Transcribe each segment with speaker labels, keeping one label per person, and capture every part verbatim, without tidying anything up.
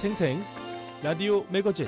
Speaker 1: 생생 라디오 매거진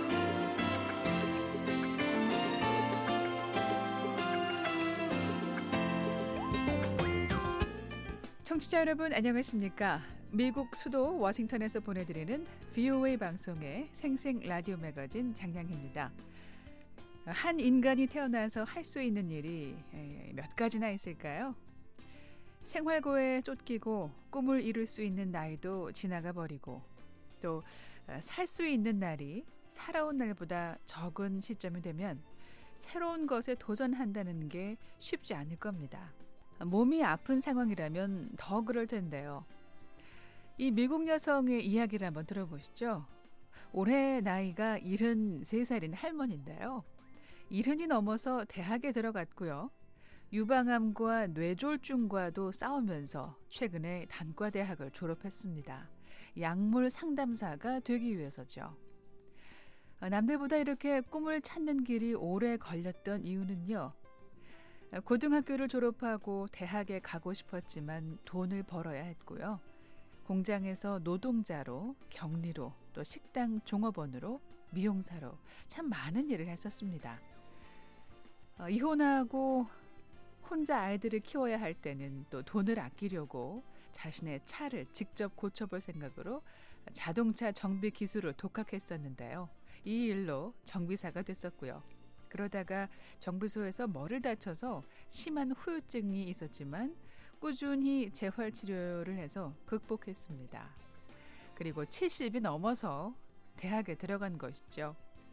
Speaker 2: 청취자 여러분 안녕하십니까? 미국 수도 워싱턴에서 보내드리는 브이오에이 방송의 생생 라디오 매거진 장량희입니다. 한 인간이 태어나서 할 수 있는 일이 몇 가지나 있을까요? 생활고에 쫓기고 꿈을 이룰 수 있는 나이도 지나가 버리고 또 살 수 있는 날이 살아온 날보다 적은 시점이 되면 새로운 것에 도전한다는 게 쉽지 않을 겁니다. 몸이 아픈 상황이라면 더 그럴 텐데요. 이 미국 여성의 이야기를 한번 들어보시죠. 올해 나이가 일흔세 살인 할머니인데요. 일흔이 넘어서 대학에 들어갔고요. 유방암과 뇌졸중과도 싸우면서 최근에 단과대학을 졸업했습니다. 약물 상담사가 되기 위해서죠. 남들보다 이렇게 꿈을 찾는 길이 오래 걸렸던 이유는요. 고등학교를 졸업하고 대학에 가고 싶었지만 돈을 벌어야 했고요. 공장에서 노동자로, 격리로, 또 식당 종업원으로, 미용사로 참 많은 일을 했었습니다. 어, 이혼하고 혼자 아이들을 키워야 할 때는 또 돈을 아끼려고 자신의 차를 직접 고쳐볼 생각으로 자동차 정비 기술을 독학했었는데요. 이 일로 정비사가 됐었고요. 그러다가 정비소에서 머리를 다쳐서 심한 후유증이 있었지만 꾸준히 재활치료를 해서 극복했습니다. 그리고 칠십이 넘어서 대학에 들어간 것이죠.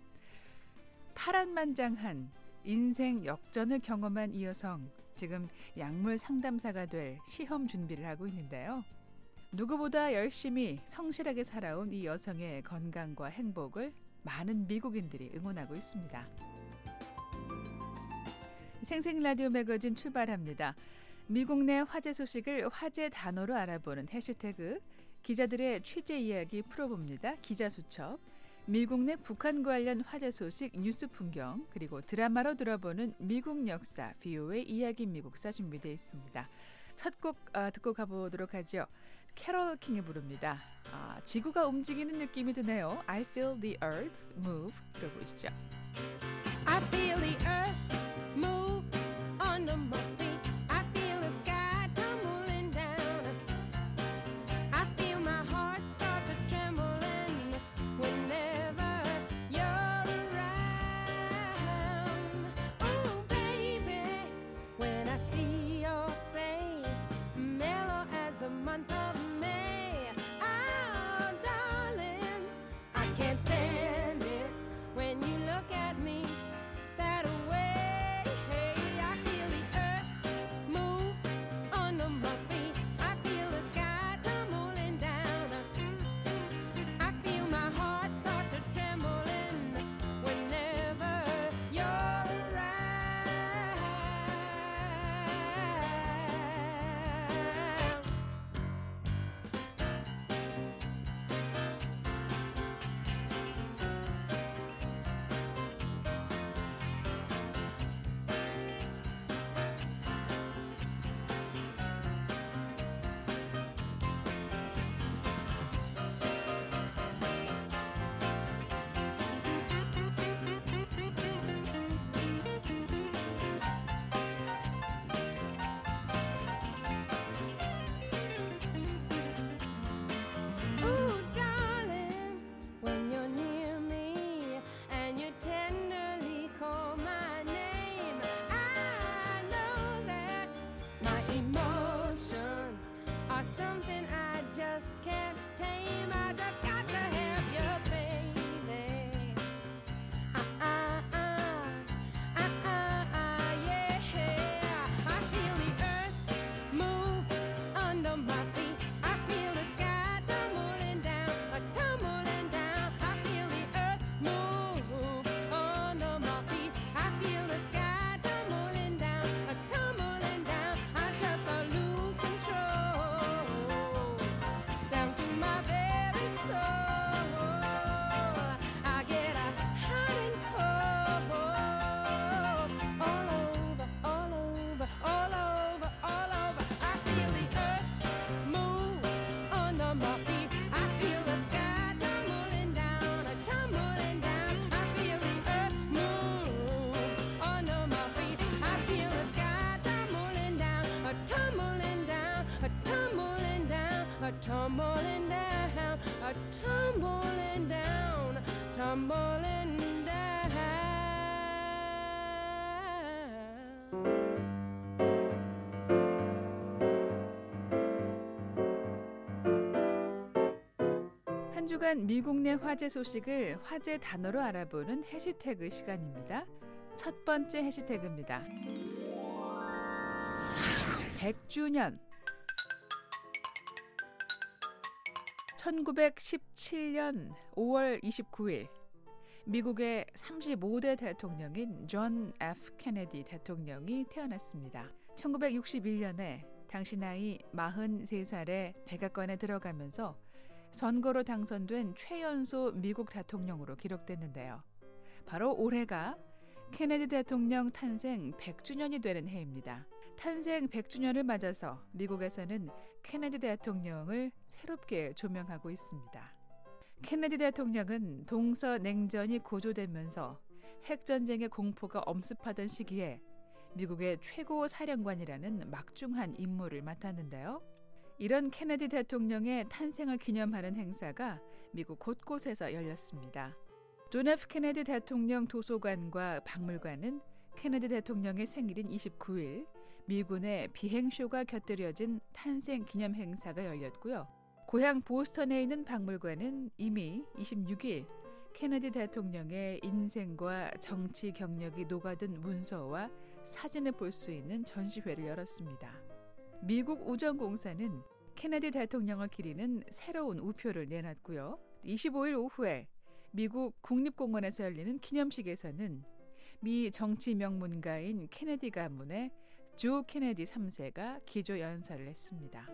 Speaker 2: 파란만장한 인생 역전을 경험한 이 여성, 지금 약물 상담사가 될 시험 준비를 하고 있는데요. 누구보다 열심히 성실하게 살아온 이 여성의 건강과 행복을 많은 미국인들이 응원하고 있습니다. 생생 라디오 매거진 출발합니다. 미국 내 화제 소식을 화제 단어로 알아보는 해시태그, 기자들의 취재 이야기 풀어봅니다. 기자수첩, 미국 내 북한 관련 화제 소식 뉴스 풍경, 그리고 드라마로 들어보는 미국 역사 브이오에이 이야기 미국사 준비되어 있습니다. 첫 곡 어, 듣고 가보도록 하죠. 캐롤 킹이 부릅니다. 아, 지구가 움직이는 느낌이 드네요. I feel the earth move. 들어보시죠.
Speaker 3: I feel the earth move under my feet. I feel the sky tumbling down. I feel my heart start to trembling whenever you're around. Oh baby, when I see your face, mellow as the month of May. Oh darling, I can't stand it when you look at me that way. I feel the earth move under my feet. I feel the sky tumbling down. I feel my heart start to trembling whenever you're around. Ooh, darling, when you're near me and you tenderly call my name, I know that my emotions are something I just can't tame. I just got to have you, baby. Ah, ah, ah, ah, ah, ah, yeah. I feel the earth move under my feet. I feel the sky tumbling down, uh, tumbling down. I feel the earth move under tumbling down, a tumbling down, tumbling down.
Speaker 2: 한 주간 미국 내 화제 소식을 화제 단어로 알아보는 해시태그 시간입니다. 첫 번째 해시태그입니다. 백 주년. 천구백십칠 년 오월 이십구일 미국의 삼십오 대 대통령인 존 에프 케네디 대통령이 태어났습니다. 천구백육십일 년에 당시 나이 마흔세 살에 백악관에 들어가면서 선거로 당선된 최연소 미국 대통령으로 기록됐는데요. 바로 올해가 케네디 대통령 탄생 백 주년이 되는 해입니다. 탄생 백 주년을 맞아서 미국에서는 케네디 대통령을 새롭게 조명하고 있습니다. 케네디 대통령은 동서냉전이 고조되면서 핵전쟁의 공포가 엄습하던 시기에 미국의 최고 사령관이라는 막중한 임무를 맡았는데요. 이런 케네디 대통령의 탄생을 기념하는 행사가 미국 곳곳에서 열렸습니다. 존 에프 케네디 대통령 도서관과 박물관은 케네디 대통령의 생일인 이십구일 미군의 비행쇼가 곁들여진 탄생 기념 행사가 열렸고요. 고향 보스턴에 있는 박물관은 이미 이십육일 케네디 대통령의 인생과 정치 경력이 녹아든 문서와 사진을 볼 수 있는 전시회를 열었습니다. 미국 우정공사는 케네디 대통령을 기리는 새로운 우표를 내놨고요. 이십오일 오후에 미국 국립공원에서 열리는 기념식에서는 미 정치 명문가인 케네디 가문의 조 케네디 삼 세가 기조 연설을 했습니다.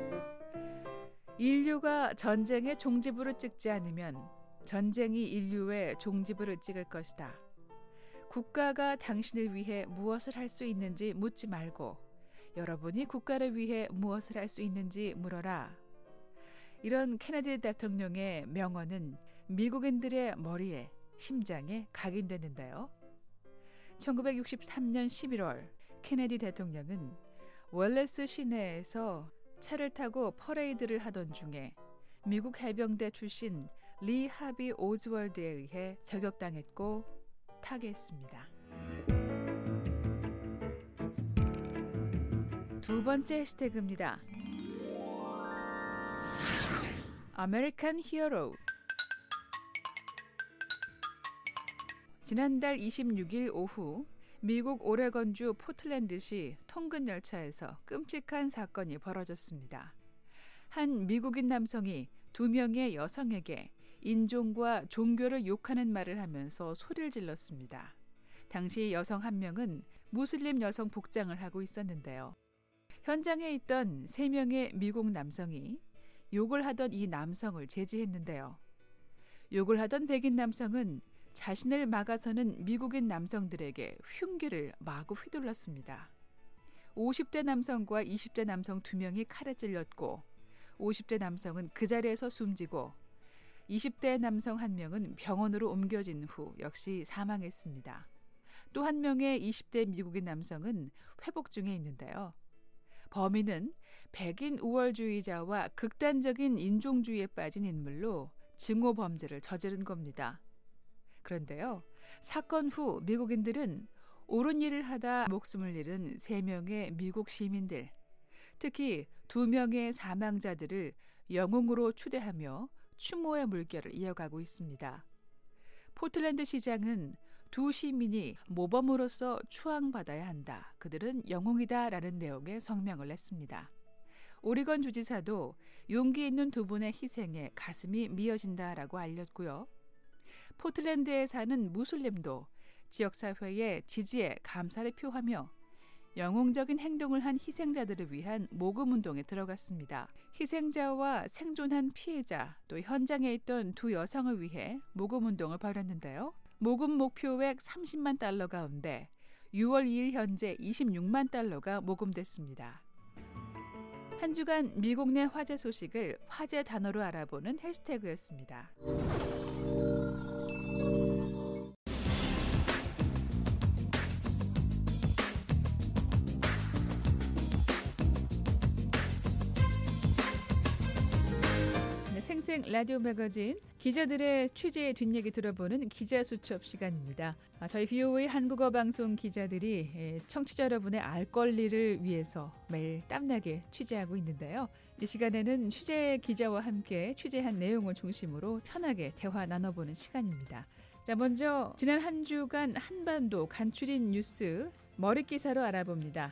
Speaker 2: 인류가 전쟁의 종지부를 찍지 않으면 전쟁이 인류의 종지부를 찍을 것이다. 국가가 당신을 위해 무엇을 할 수 있는지 묻지 말고 여러분이 국가를 위해 무엇을 할 수 있는지 물어라. 이런 케네디 대통령의 명언은 미국인들의 머리에, 심장에 각인됐는데요. 천구백육십삼 년 십일월 케네디 대통령은 월레스 시내에서 차를 타고 퍼레이드를 하던 중에 미국 해병대 출신 리 하비 오즈월드에 의해 저격당했고 타계했습니다. 두 번째 해시태그입니다. 아메리칸 히어로. 지난달 이십육일 오후 미국 오레건주 포틀랜드시 통근 열차에서 끔찍한 사건이 벌어졌습니다. 한 미국인 남성이 두 명의 여성에게 인종과 종교를 욕하는 말을 하면서 소리를 질렀습니다. 당시 여성 한 명은 무슬림 여성 복장을 하고 있었는데요. 현장에 있던 세 명의 미국 남성이 욕을 하던 이 남성을 제지했는데요. 욕을 하던 백인 남성은 자신을 막아서는 미국인 남성들에게 흉기를 마구 휘둘렀습니다. 오십 대 남성과 이십 대 남성 두 명이 칼에 찔렸고 오십 대 남성은 그 자리에서 숨지고 이십 대 남성 한 명은 병원으로 옮겨진 후 역시 사망했습니다. 또 한 명의 이십 대 미국인 남성은 회복 중에 있는데요. 범인은 백인 우월주의자와 극단적인 인종주의에 빠진 인물로 증오 범죄를 저지른 겁니다. 그런데요, 사건 후 미국인들은 옳은 일을 하다 목숨을 잃은 세 명의 미국 시민들, 특히 두 명의 사망자들을 영웅으로 추대하며 추모의 물결을 이어가고 있습니다. 포틀랜드 시장은 두 시민이 모범으로서 추앙받아야 한다. 그들은 영웅이다. 라는 내용의 성명을 냈습니다. 오리건 주지사도 용기 있는 두 분의 희생에 가슴이 미어진다라고 알렸고요. 포틀랜드에 사는 무슬림도 지역사회의 지지에 감사를 표하며 영웅적인 행동을 한 희생자들을 위한 모금운동에 들어갔습니다. 희생자와 생존한 피해자, 또 현장에 있던 두 여성을 위해 모금운동을 벌였는데요. 모금 목표액 삼십만 달러 가운데 유월 이일 현재 이십육만 달러가 모금됐습니다. 한 주간 미국 내 화제 소식을 화제 단어로 알아보는 해시태그였습니다. 생생 라디오 매거진 기자들의 취재 뒷얘기 들어보는 기자수첩 시간입니다. 아, 저희 비오에이 한국어 방송 기자들이 예, 청취자 여러분의 알 권리를 위해서 매일 땀나게 취재하고 있는데요. 이 시간에는 취재 기자와 함께 취재한 내용을 중심으로 편하게 대화 나눠보는 시간입니다. 자, 먼저 지난 한 주간 한반도 간추린 뉴스 머릿기사로 알아봅니다.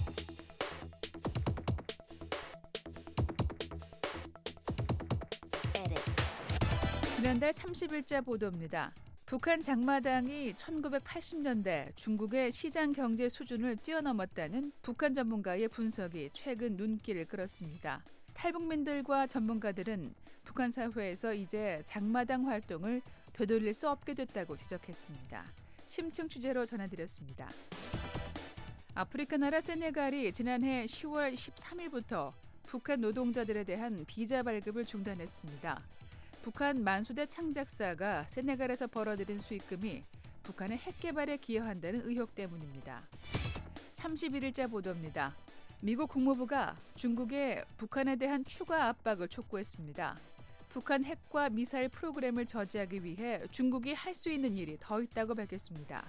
Speaker 2: 지난달 삼십일자 보도입니다. 북한 장마당이 천구백팔십 년대 중국의 시장 경제 수준을 뛰어넘었다는 북한 전문가의 분석이 최근 눈길을 끌었습니다. 탈북민들과 전문가들은 북한 사회에서 이제 장마당 활동을 되돌릴 수 없게 됐다고 지적했습니다. 심층 취재로 전해드렸습니다. 아프리카 나라 세네갈이 지난해 시월 십삼일부터 북한 노동자들에 대한 비자 발급을 중단했습니다. 북한 만수대 창작사가 세네갈에서 벌어들인 수익금이 북한의 핵 개발에 기여한다는 의혹 때문입니다. 삼십일일자 보도입니다. 미국 국무부가 중국에 북한에 대한 추가 압박을 촉구했습니다. 북한 핵과 미사일 프로그램을 저지하기 위해 중국이 할 수 있는 일이 더 있다고 밝혔습니다.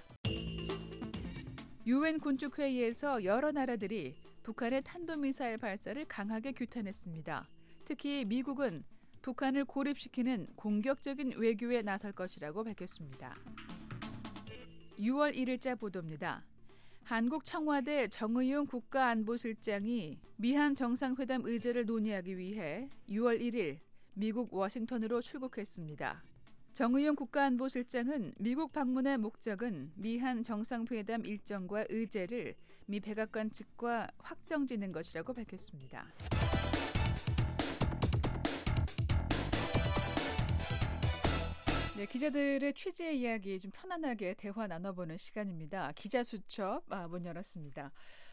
Speaker 2: 유엔 군축회의에서 여러 나라들이 북한의 탄도미사일 발사를 강하게 규탄했습니다. 특히 미국은 북한을 고립시키는 공격적인 외교에 나설 것이라고 밝혔습니다. 유월 일일자 보도입니다. 한국 청와대 정의용 국가안보실장이 미한 정상회담 의제를 논의하기 위해 유월 일일 미국 워싱턴으로 출국했습니다. 정의용 국가안보실장은 미국 방문의 목적은 미한 정상회담 일정과 의제를 미 백악관 측과 확정짓는 것이라고 밝혔습니다. 네, 기자들의 취재 이야기 좀 편안하게 대화 나눠보는 시간입니다. 기자수첩 아, 문 열었습니다.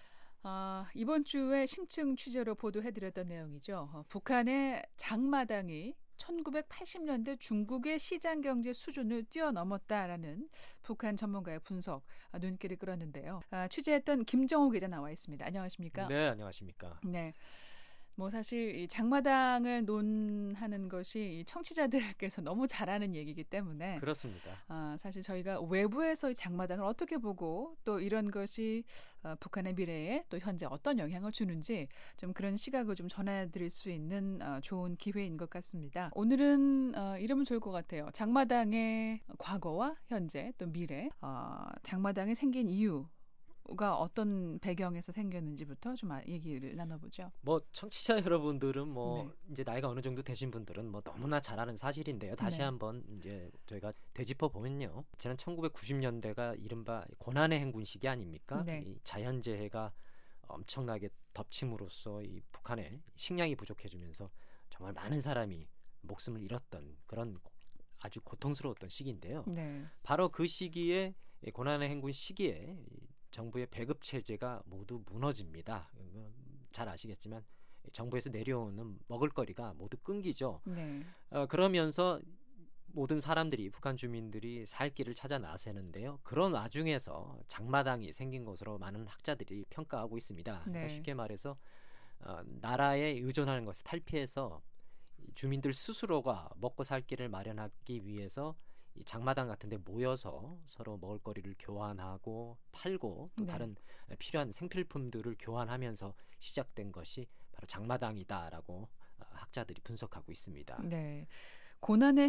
Speaker 2: 아, 이번 주에 심층 취재로 보도해드렸던 내용이죠. 어, 북한의 장마당이 천구백팔십 년대 중국의 시장경제 수준을 뛰어넘었다라는 북한 전문가의 분석 아, 눈길을 끌었는데요. 아, 취재했던 김정호 기자 나와 있습니다. 안녕하십니까?
Speaker 4: 네, 안녕하십니까?
Speaker 2: 네. 뭐 사실 이 장마당을 논하는 것이 이 청취자들께서 너무 잘 아는 얘기이기 때문에
Speaker 4: 그렇습니다.
Speaker 2: 아, 사실 저희가 외부에서 이 장마당을 어떻게 보고 또 이런 것이 어, 북한의 미래에 또 현재 어떤 영향을 주는지 좀 그런 시각을 좀 전해드릴 수 있는 어, 좋은 기회인 것 같습니다. 오늘은 어, 이러면 좋을 것 같아요. 장마당의 과거와 현재 또 미래, 어, 장마당이 생긴 이유 가 어떤 배경에서 생겼는지부터 좀 얘기를 나눠보죠.
Speaker 4: 뭐 청취자 여러분들은 뭐
Speaker 2: 네.
Speaker 4: 이제 나이가 어느 정도 되신 분들은 뭐 너무나 잘 아는 사실인데요. 다시
Speaker 2: 네.
Speaker 4: 한번 이제 저희가 되짚어 보면요. 지난 천구백구십 년대가 이른바 고난의 행군 시기 아닙니까?
Speaker 2: 네.
Speaker 4: 이 자연재해가 엄청나게 덮침으로써 이 북한에 식량이 부족해지면서 정말 많은 사람이 목숨을 잃었던 그런 아주 고통스러웠던 시기인데요.
Speaker 2: 네.
Speaker 4: 바로 그 시기에 이 고난의 행군 시기에 정부의 배급 체제가 모두 무너집니다. 잘 아시겠지만 정부에서 내려오는 먹을거리가 모두 끊기죠.
Speaker 2: 네.
Speaker 4: 어, 그러면서 모든 사람들이 북한 주민들이 살 길을 찾아 나서는데요. 그런 와중에서 장마당이 생긴 것으로 많은 학자들이 평가하고 있습니다. 그러니까
Speaker 2: 네.
Speaker 4: 쉽게 말해서 어, 나라에 의존하는 것을 탈피해서 주민들 스스로가 먹고 살 길을 마련하기 위해서 이 장마당 같은 데 모여서 서로 먹을거리를 교환하고 팔고 또
Speaker 2: 네.
Speaker 4: 다른 필요한 생필품들을 교환하면서 시작된 것이 바로 장마당이다라고 학자들이 분석하고 있습니다.
Speaker 2: 네. 고난의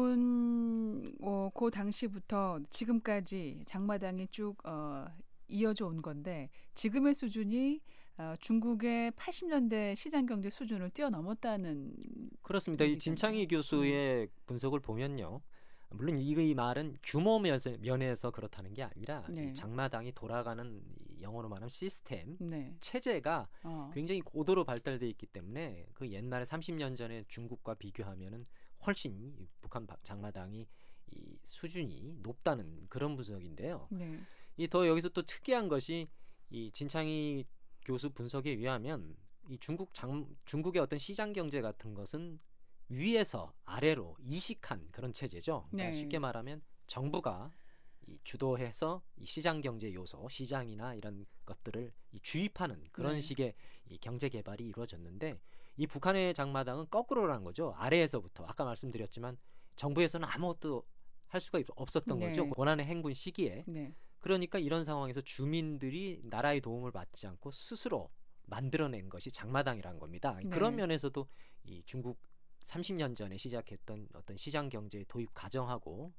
Speaker 2: 행군 어, 그 당시부터 지금까지 장마당이 쭉 어, 이어져 온 건데 지금의 수준이 어, 중국의 팔십 년대 시장경제 수준을 뛰어넘었다는
Speaker 4: 그렇습니다. 이
Speaker 2: 얘기잖아요.
Speaker 4: 진창희 교수의 네. 분석을 보면요. 물론 이 말은 규모 면에서 그렇다는 게 아니라
Speaker 2: 네.
Speaker 4: 이 장마당이 돌아가는 영어로 말하면 시스템,
Speaker 2: 네.
Speaker 4: 체제가
Speaker 2: 어.
Speaker 4: 굉장히 고도로 발달돼 있기 때문에 그 옛날에 삼십 년 전에 중국과 비교하면은 훨씬 이 북한 장마당이 이 수준이 높다는 그런 분석인데요.
Speaker 2: 네.
Speaker 4: 이 더 여기서 또 특이한 것이 이 진창희 교수 분석에 의하면 이 중국 장 중국의 어떤 시장 경제 같은 것은 위에서 아래로 이식한 그런 체제죠. 그러니까
Speaker 2: 네.
Speaker 4: 쉽게 말하면 정부가 이 주도해서 이 시장 경제 요소, 시장이나 이런 것들을 이 주입하는 그런
Speaker 2: 네.
Speaker 4: 식의 이 경제 개발이 이루어졌는데 이 북한의 장마당은 거꾸로라는 거죠. 아래에서부터 아까 말씀드렸지만 정부에서는 아무것도 할 수가 없었던
Speaker 2: 네.
Speaker 4: 거죠. 고난의 행군 시기에.
Speaker 2: 네.
Speaker 4: 그러니까 이런 상황에서 주민들이 나라의 도움을 받지 않고 스스로 만들어낸 것이 장마당이라는 겁니다.
Speaker 2: 네.
Speaker 4: 그런 면에서도 이 중국 삼십 년 전에 시작했던 어떤 시장 경제 도입 과정하고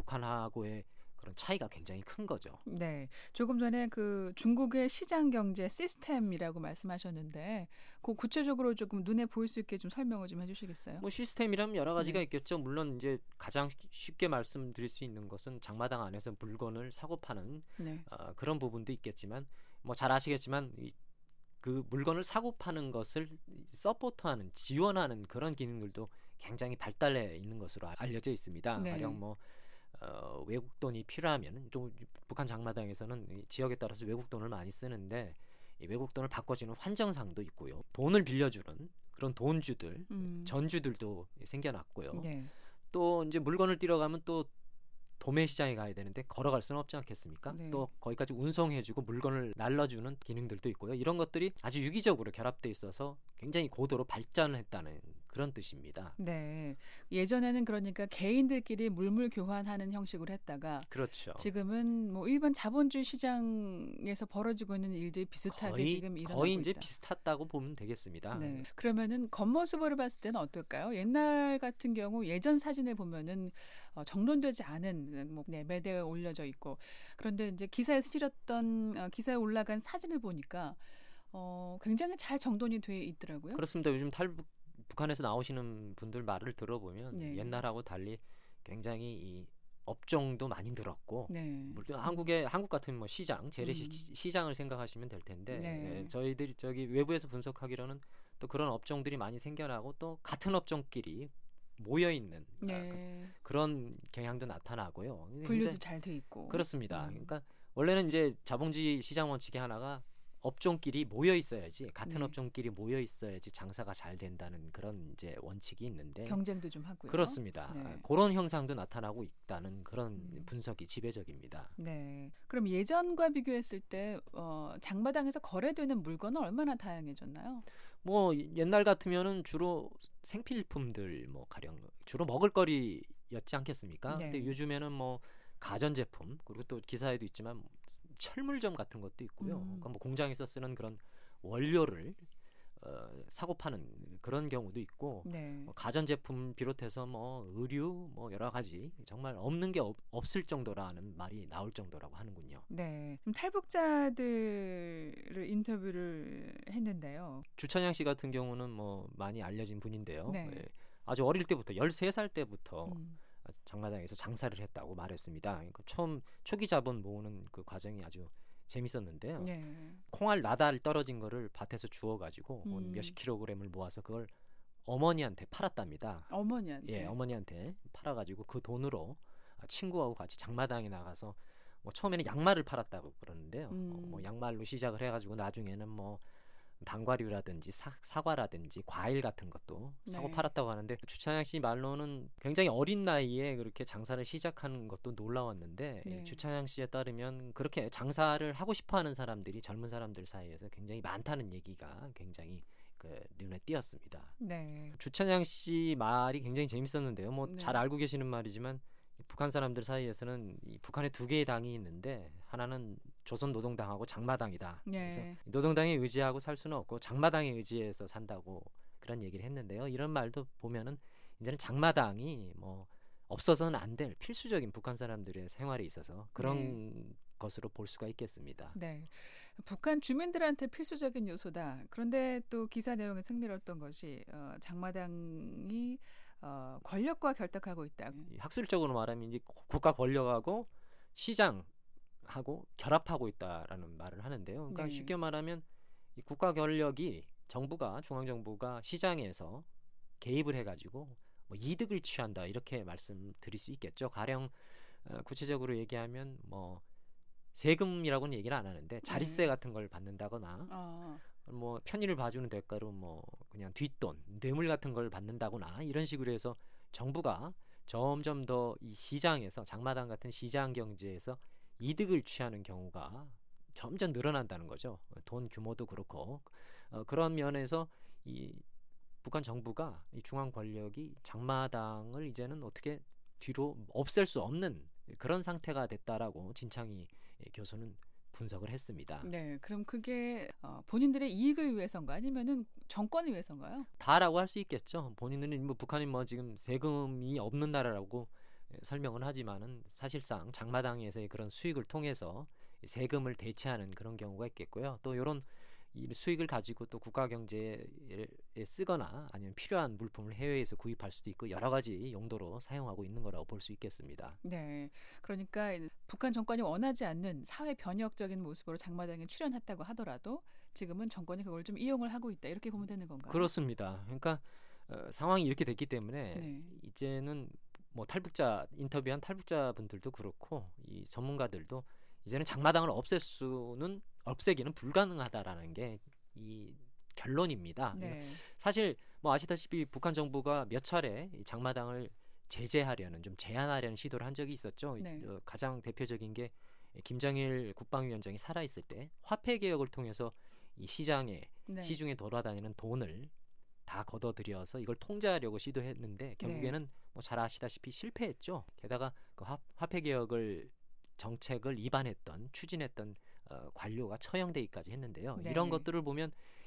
Speaker 4: 북한하고의 그런 차이가 굉장히 큰 거죠.
Speaker 2: 네. 조금 전에 그 중국의 시장 경제 시스템이라고 말씀하셨는데 그 구체적으로 조금 눈에 보일 수 있게 좀 설명을 좀 해주시겠어요?
Speaker 4: 뭐 시스템이라면 여러 가지가
Speaker 2: 네.
Speaker 4: 있겠죠. 물론 이제 가장 쉽게 말씀드릴 수 있는 것은 장마당 안에서 물건을 사고 파는
Speaker 2: 네.
Speaker 4: 어, 그런 부분도 있겠지만 뭐 잘 아시겠지만 이, 그 물건을 사고 파는 것을 서포트하는 지원하는 그런 기능들도 굉장히 발달해 있는 것으로 알려져 있습니다.
Speaker 2: 네.
Speaker 4: 가령 뭐 어, 외국 돈이 필요하면 좀 북한 장마당에서는 이 지역에 따라서 외국 돈을 많이 쓰는데 이 외국 돈을 바꿔주는 환정상도 있고요. 돈을 빌려주는 그런 돈주들,
Speaker 2: 음.
Speaker 4: 전주들도 생겨났고요.
Speaker 2: 네.
Speaker 4: 또 이제 물건을 띠러 가면 또 도매 시장에 가야 되는데 걸어갈 수는 없지 않겠습니까?
Speaker 2: 네.
Speaker 4: 또 거기까지 운송해주고 물건을 날라주는 기능들도 있고요. 이런 것들이 아주 유기적으로 결합돼 있어서 굉장히 고도로 발전을 했다는 그런 뜻입니다.
Speaker 2: 네. 예전에는 그러니까 개인들끼리 물물 교환하는 형식으로 했다가
Speaker 4: 그렇죠.
Speaker 2: 지금은 뭐 일반 자본주의 시장에서 벌어지고 있는 일들이 비슷하게
Speaker 4: 거의
Speaker 2: 지금 일어나고
Speaker 4: 거의 이제
Speaker 2: 있다.
Speaker 4: 비슷하다고 보면 되겠습니다.
Speaker 2: 네. 그러면은 겉모습으로 봤을 때는 어떨까요? 옛날 같은 경우 예전 사진을 보면은 어, 정돈되지 않은 뭐 네, 매대에 올려져 있고 그런데 이제 기사에 실렸던 어, 기사에 올라간 사진을 보니까 어, 굉장히 잘 정돈이 돼 있더라고요.
Speaker 4: 그렇습니다. 요즘 탈북 북한에서 나오시는 분들 말을 들어보면
Speaker 2: 네.
Speaker 4: 옛날하고 달리 굉장히 이 업종도 많이 늘었고
Speaker 2: 네.
Speaker 4: 물론 한국의 한국 같은 뭐 시장 재래 시,
Speaker 2: 음.
Speaker 4: 시장을 생각하시면 될 텐데
Speaker 2: 네.
Speaker 4: 예, 저희들이 저기 외부에서 분석하기로는 또 그런 업종들이 많이 생겨나고 또 같은 업종끼리 모여 있는 아,
Speaker 2: 네.
Speaker 4: 그, 그런 경향도 나타나고요.
Speaker 2: 분류도
Speaker 4: 굉장히
Speaker 2: 잘 돼 있고.
Speaker 4: 그렇습니다.
Speaker 2: 음.
Speaker 4: 그러니까 원래는 이제 자본주의 시장 원칙의 하나가 업종끼리 모여 있어야지 같은
Speaker 2: 네.
Speaker 4: 업종끼리 모여 있어야지 장사가 잘 된다는 그런 이제 원칙이 있는데
Speaker 2: 경쟁도 좀 하고요.
Speaker 4: 그렇습니다.
Speaker 2: 네.
Speaker 4: 아, 그런 형상도 나타나고 있다는 그런
Speaker 2: 음.
Speaker 4: 분석이 지배적입니다.
Speaker 2: 네. 그럼 예전과 비교했을 때 어, 장마당에서 거래되는 물건은 얼마나 다양해졌나요?
Speaker 4: 뭐 옛날 같으면은 주로 생필품들 뭐 가령 주로 먹을거리였지 않겠습니까?
Speaker 2: 네.
Speaker 4: 근데 요즘에는 뭐 가전제품 그리고 또 기사에도 있지만 철물점 같은 것도 있고요.
Speaker 2: 음.
Speaker 4: 그러니까 뭐 공장에서 쓰는 그런 원료를 어, 사고 파는 그런 경우도 있고
Speaker 2: 네.
Speaker 4: 뭐 가전제품 비롯해서 뭐 의류 뭐 여러 가지 정말 없는 게 없, 없을 정도라는 말이 나올 정도라고 하는군요.
Speaker 2: 네. 좀 탈북자들을 인터뷰를 했는데요.
Speaker 4: 주천양 씨 같은 경우는 뭐 많이 알려진 분인데요.
Speaker 2: 네.
Speaker 4: 예, 아주 어릴 때부터 열세 살 때부터
Speaker 2: 음.
Speaker 4: 장마당에서 장사를 했다고 말했습니다. 그러니까 처음 초기 자본 모으는 그 과정이 아주 재밌었는데요.
Speaker 2: 네.
Speaker 4: 콩알 나달 떨어진 거를 밭에서 주워가지고
Speaker 2: 음.
Speaker 4: 몇십 킬로그램을 모아서 그걸 어머니한테 팔았답니다.
Speaker 2: 어머니한테.
Speaker 4: 예, 어머니한테 팔아가지고 그 돈으로 친구하고 같이 장마당에 나가서 뭐 처음에는 양말을 팔았다고 그러는데요.
Speaker 2: 음.
Speaker 4: 어, 뭐 양말로 시작을 해가지고 나중에는 뭐 단과류라든지 사, 사과라든지 과일 같은 것도 사고
Speaker 2: 네.
Speaker 4: 팔았다고 하는데 주찬양 씨 말로는 굉장히 어린 나이에 그렇게 장사를 시작하는 것도 놀라웠는데
Speaker 2: 네.
Speaker 4: 주찬양 씨에 따르면 그렇게 장사를 하고 싶어하는 사람들이 젊은 사람들 사이에서 굉장히 많다는 얘기가 굉장히 그 눈에 띄었습니다.
Speaker 2: 네.
Speaker 4: 주찬양 씨 말이 굉장히 재밌었는데요. 뭐
Speaker 2: 네.
Speaker 4: 잘 알고 계시는 말이지만 북한 사람들 사이에서는 이 북한에 두 개의 당이 있는데 하나는 조선노동당하고 장마당이다. 그래서
Speaker 2: 네.
Speaker 4: 노동당에 의지하고 살 수는 없고 장마당에 의지해서 산다고 그런 얘기를 했는데요. 이런 말도 보면은 이제는 장마당이 뭐 없어서는 안 될 필수적인 북한 사람들의 생활에 있어서 그런 것으로 볼 수가 있겠습니다.
Speaker 2: 네. 북한 주민들한테 필수적인 요소다. 그런데 또 기사 내용에 흥미로웠던 것이 어, 장마당이 어, 권력과 결탁하고 있다.
Speaker 4: 이 학술적으로 말하면 이제 국가 권력하고 시장하고 결합하고 있다라는 말을 하는데요. 그러니까
Speaker 2: 네.
Speaker 4: 쉽게 말하면 이 국가 권력이 정부가 중앙 정부가 시장에서 개입을 해가지고 뭐 이득을 취한다 이렇게 말씀드릴 수 있겠죠. 가령 어, 구체적으로 얘기하면 뭐 세금이라고는 얘기를 안 하는데 자릿세
Speaker 2: 네.
Speaker 4: 같은 걸 받는다거나
Speaker 2: 어,
Speaker 4: 뭐 편의를 봐주는 대가로 뭐 그냥 뒷돈, 뇌물 같은 걸 받는다거나 이런 식으로 해서 정부가 점점 더 이 시장에서 장마당 같은 시장 경제에서 이득을 취하는 경우가 점점 늘어난다는 거죠. 돈 규모도 그렇고 어, 그런 면에서 이 북한 정부가 이 중앙 권력이 장마당을 이제는 어떻게 뒤로 없앨 수 없는 그런 상태가 됐다라고 진창희 교수는 분석을 했습니다.
Speaker 2: 네, 그럼 그게 어, 본인들의 이익을 위해서인가 아니면은 정권을 위해서인가요?
Speaker 4: 다라고 할 수 있겠죠. 본인은 뭐 북한이 뭐 지금 세금이 없는 나라라고 설명은 하지만은 사실상 장마당에서의 그런 수익을 통해서 세금을 대체하는 그런 경우가 있겠고요. 또 이런 이 수익을 가지고 또 국가 경제에 쓰거나 아니면 필요한 물품을 해외에서 구입할 수도 있고 여러 가지 용도로 사용하고 있는 거라고 볼 수 있겠습니다.
Speaker 2: 네, 그러니까 북한 정권이 원하지 않는 사회 변혁적인 모습으로 장마당에 출연했다고 하더라도 지금은 정권이 그걸 좀 이용을 하고 있다 이렇게 보면 되는 건가요?
Speaker 4: 그렇습니다. 그러니까 어, 상황이 이렇게 됐기 때문에
Speaker 2: 네.
Speaker 4: 이제는 뭐 탈북자 인터뷰한 탈북자 분들도 그렇고 이 전문가들도 이제는 장마당을 없앨 수는 없애기는 불가능하다라는 게 이 결론입니다.
Speaker 2: 네.
Speaker 4: 사실 뭐 아시다시피 북한 정부가 몇 차례 이 장마당을 제재하려는 좀 제한하려는 시도를 한 적이 있었죠.
Speaker 2: 네.
Speaker 4: 어, 가장 대표적인 게 김정일 국방위원장이 살아있을 때 화폐 개혁을 통해서 이 시장에
Speaker 2: 네.
Speaker 4: 시중에 돌아다니는 돈을 다 걷어들여서 이걸 통제하려고 시도했는데 결국에는 뭐 잘 아시다시피 실패했죠. 게다가 그 화, 화폐 개혁을 정책을 위반했던 추진했던 어, 관료가 처형되기까지 했는데요.
Speaker 2: 네.
Speaker 4: 이런 것들을 보면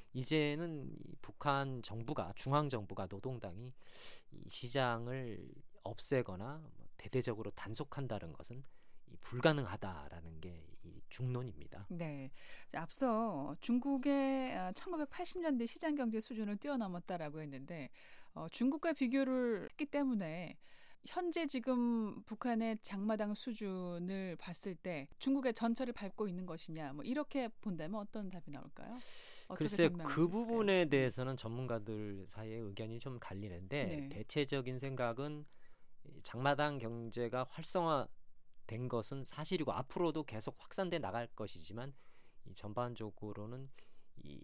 Speaker 4: 이제는 이 북한 정부가 중앙 정부가 노동당이 이 시장을 없애거나 뭐 대대적으로 단속한다는 것은 이 불가능하다라는 게 이 중론입니다.
Speaker 2: 네. 자, 앞서 중국의 천구백팔십 년대 시장 경제 수준을 뛰어넘었다라고 했는데 어, 중국과 비교를 했기 때문에 현재 지금 북한의 장마당 수준을 봤을 때 중국의 전철을 밟고 있는 것이냐 뭐 이렇게 본다면 어떤 답이 나올까요? 어떻게
Speaker 4: 글쎄
Speaker 2: 설명할
Speaker 4: 그
Speaker 2: 수 있을까요?
Speaker 4: 부분에 대해서는 전문가들 사이에 의견이 좀 갈리는데
Speaker 2: 네.
Speaker 4: 대체적인 생각은 이 장마당 경제가 활성화된 것은 사실이고 앞으로도 계속 확산돼 나갈 것이지만 이 전반적으로는 이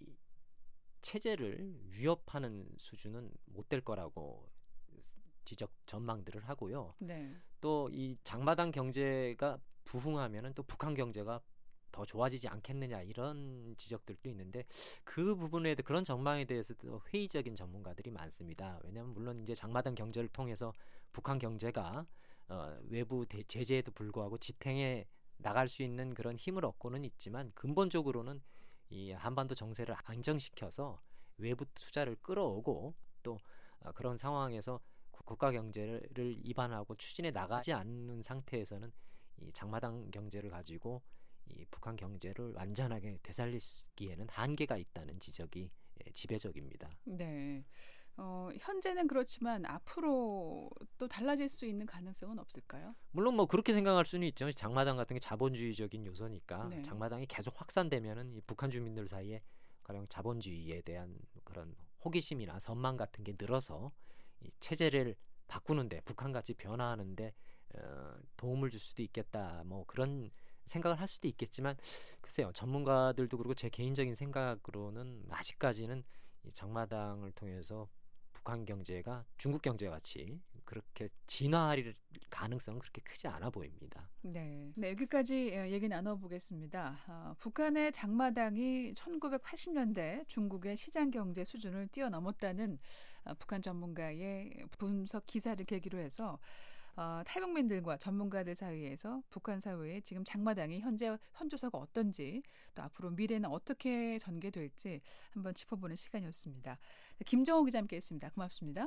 Speaker 4: 체제를 위협하는 수준은 못 될 거라고 지적 전망들을 하고요.
Speaker 2: 네.
Speaker 4: 또 이 장마당 경제가 부흥하면은 또 북한 경제가 더 좋아지지 않겠느냐 이런 지적들도 있는데 그 부분에 대 그런 전망에 대해서도 회의적인 전문가들이 많습니다. 왜냐하면 물론 이제 장마당 경제를 통해서 북한 경제가 어, 외부 대, 제재에도 불구하고 지탱해 나갈 수 있는 그런 힘을 얻고는 있지만 근본적으로는 이 한반도 정세를 안정시켜서 외부 투자를 끌어오고 또 어, 그런 상황에서 국가 경제를 입안하고 추진해 나가지 않는 상태에서는 이 장마당 경제를 가지고 이 북한 경제를 완전하게 되살리기에는 한계가 있다는 지적이 지배적입니다.
Speaker 2: 네. 어, 현재는 그렇지만 앞으로 또 달라질 수 있는 가능성은 없을까요?
Speaker 4: 물론 뭐 그렇게 생각할 수는 있죠. 장마당 같은 게 자본주의적인 요소니까
Speaker 2: 네.
Speaker 4: 장마당이 계속 확산되면은 이 북한 주민들 사이에 가령 자본주의에 대한 그런 호기심이나 선망 같은 게 늘어서 이 체제를 바꾸는데 북한같이 변화하는데 어, 도움을 줄 수도 있겠다. 뭐 그런 생각을 할 수도 있겠지만 글쎄요. 전문가들도 그렇고 제 개인적인 생각으로는 아직까지는 이 장마당을 통해서 북한 경제가 중국 경제와 같이 그렇게 진화할 가능성은 그렇게 크지 않아 보입니다.
Speaker 2: 네. 네, 여기까지 얘기 나눠보겠습니다. 어, 북한의 장마당이 천구백팔십 년대 중국의 시장 경제 수준을 뛰어넘었다는 어, 북한 전문가의 분석 기사를 계기로 해서 어, 탈북민들과 전문가들 사이에서 북한 사회의 지금 장마당이 현재 현주소가 어떤지 또 앞으로 미래는 어떻게 전개될지 한번 짚어보는 시간이었습니다. 김정호 기자 함께했습니다. 고맙습니다.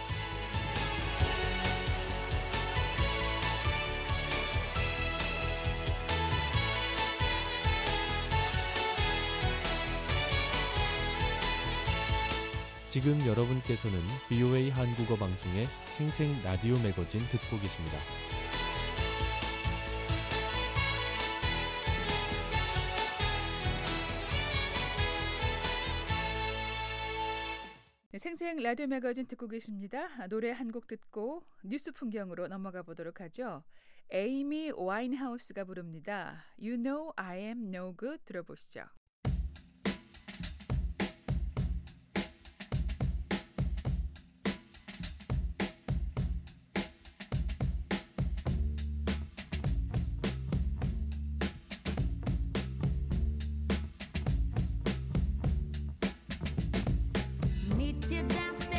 Speaker 1: 지금 여러분께서는 브이오에이 한국어 방송의 생생 라디오 매거진 듣고 계십니다.
Speaker 2: 네, 생생 라디오 매거진 듣고 계십니다. 노래 한 곡 듣고 뉴스 풍경으로 넘어가 보도록 하죠. 에이미 와인하우스가 부릅니다. You know I am no good 들어보시죠.
Speaker 3: Meet you downstairs.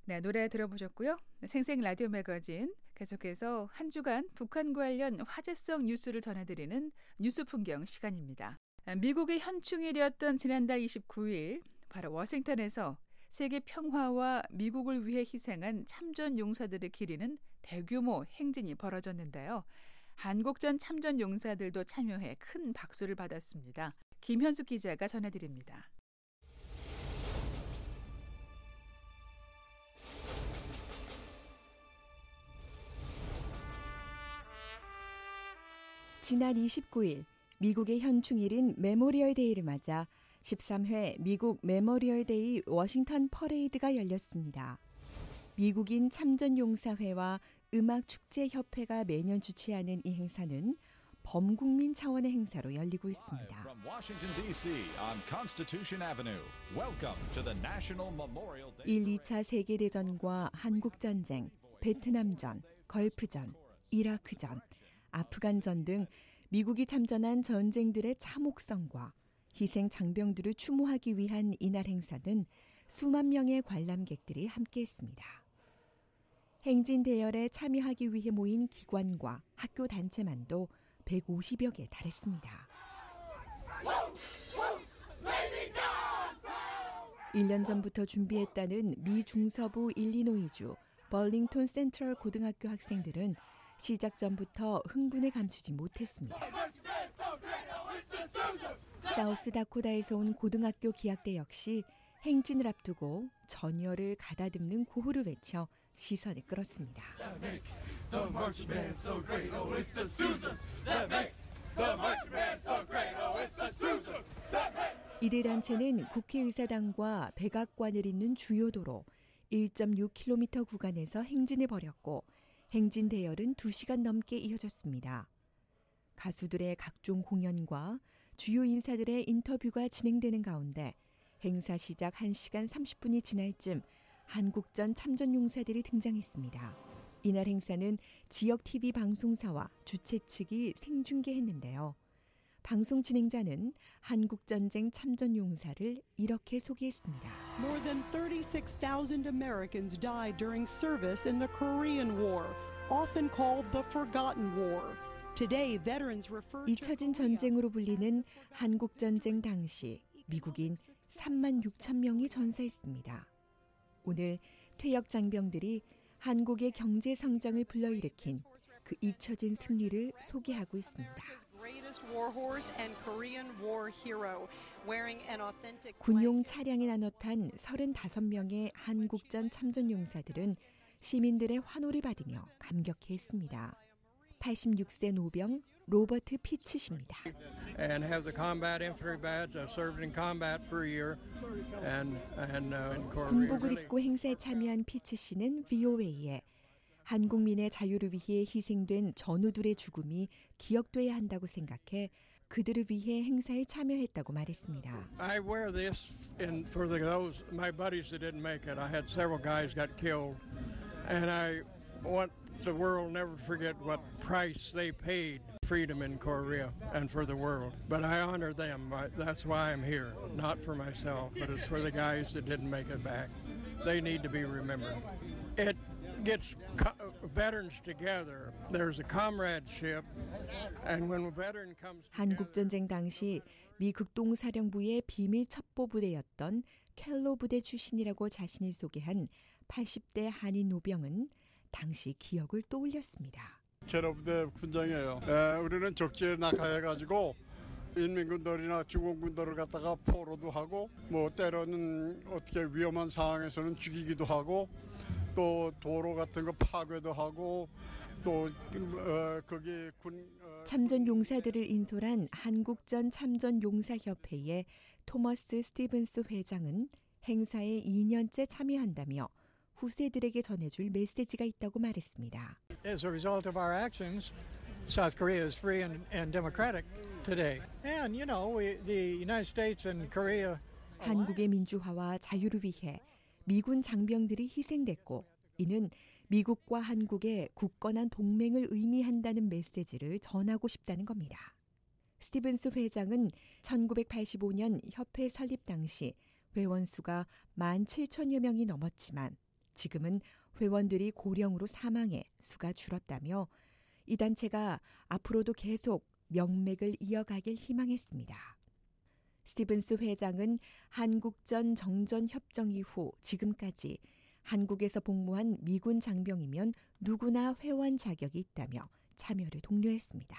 Speaker 2: 네, 노래 들어보셨고요. 생생 라디오 매거진 계속해서 한 주간 북한 관련 화제성 뉴스를 전해드리는 뉴스 풍경 시간입니다. 미국의 현충일이었던 지난달 이십구일 바로 워싱턴에서 세계 평화와 미국을 위해 희생한 참전 용사들을 기리는 대규모 행진이 벌어졌는데요. 한국전 참전 용사들도 참여해 큰 박수를 받았습니다. 김현숙 기자가 전해드립니다.
Speaker 5: 지난 이십구일 미국의 현충일인 메모리얼 데이를 맞아 십삼 회 미국 메모리얼 데이 워싱턴 퍼레이드가 열렸습니다. 미국인 참전용사회와 음악축제협회가 매년 주최하는 이 행사는 범국민 차원의 행사로 열리고 있습니다. 일, 이 차 세계대전과 한국전쟁, 베트남전, 걸프전, 이라크전, 아프간전 등 미국이 참전한 전쟁들의 참혹성과 희생 장병들을 추모하기 위한 이날 행사는 수만 명의 관람객들이 함께했습니다. 행진 대열에 참여하기 위해 모인 기관과 학교 단체만도 백오십여 개 달했습니다. 일 년 전부터 준비했다는 미 중서부 일리노이주 벌링턴 센트럴 고등학교 학생들은 시작 전부터 흥분을 감추지 못했습니다. 사우스다코다에서 온 고등학교 기악대 역시 행진을 앞두고 전열을 가다듬는 구호를 외쳐 시선을 끌었습니다. 이들 단체는 국회의사당과 백악관을 잇는 주요 도로 일 점 육 킬로미터 구간에서 행진을 벌였고 행진 대열은 두 시간 넘게 이어졌습니다. 가수들의 각종 공연과 주요 인사들의 인터뷰가 진행되는 가운데 행사 시작 한 시간 삼십 분이 지날 쯤 한국전 참전용사들이 등장했습니다. 이날 행사는 지역 티비 방송사와 주최 측이 생중계했는데요. 방송 진행자는 한국전쟁 참전용사를 이렇게 소개했습니다.
Speaker 6: More than thirty-six thousand Americans died during service in the Korean War, often called the Forgotten War. Today, veterans refer to
Speaker 5: 잊혀진 전쟁으로 불리는 한국전쟁 당시 미국인 삼만 육천 명이 전사했습니다. 오늘 퇴역 장병들이 한국의 경제 성장을 불러일으킨 그 잊혀진 승리를 소개하고 있습니다. 군용 차량에 나눠 탄 서른다섯 명의 한국전 참전용사들은 시민들의 환호를 받으며 감격해했습니다. 팔십육 세 노병 로버트 피츠 씨입니다.
Speaker 7: And have the combat infantry badge. I've served in combat for a year. And and uh, in Korea.
Speaker 5: 군복을 입고 행사에 참여한 피츠 씨는 브이오에이에 한국민의 자유를 위해 희생된 전우들의 죽음이 기억돼야 한다고 생각해 그들을 위해 행사에 참여했다고 말했습니다.
Speaker 7: I wear this in for the, those my buddies that didn't make it. I had several guys got killed, and I want the world never forget what price they paid freedom in Korea and for the world. But I honor them. That's why I'm here, not for myself, but it's for the guys that didn't make it back. They need to be remembered. It gets co- veterans together. There's a comradeship, and when a veteran comes together.
Speaker 5: 한국전쟁 당시 미 극동사령부의 비밀 첩보 부대였던 켈로 부대 출신이라고 자신을 소개한 팔십 대 한인 노병은 당시 기억을 떠올렸습니다.
Speaker 8: 켈로 부대 군장이에요. 에, 우리는 적지에 낙하해가지고 인민군들이나 중공군들을 갖다가 포로도 하고 뭐 때로는 어떻게 위험한 상황에서는 죽이기도 하고 또 도로 같은 거 파괴도 하고 또 어, 거기 군 어,
Speaker 5: 참전 용사들을 인솔한 한국전 참전 용사협회의 토머스 스티븐스 회장은 행사에 이 년째 참여한다며 후세들에게 전해줄 메시지가 있다고 말했습니다.
Speaker 9: As a result of our actions, South Korea is free and, and democratic today. And you know, we, the United States and Korea.
Speaker 5: 한국의 민주화와 자유를 위해 미군 장병들이 희생됐고 이는 미국과 한국의 굳건한 동맹을 의미한다는 메시지를 전하고 싶다는 겁니다. 스티븐스 회장은 천구백팔십오 년 협회 설립 당시 회원 수가 만 칠천여 명이 넘었지만 지금은 회원들이 고령으로 사망해 수가 줄었다며 이 단체가 앞으로도 계속 명맥을 이어가길 희망했습니다. 스티븐스 회장은 한국전 정전 협정 이후 지금까지 한국에서 복무한 미군 장병이면 누구나 회원 자격이 있다며 참여를 독려했습니다.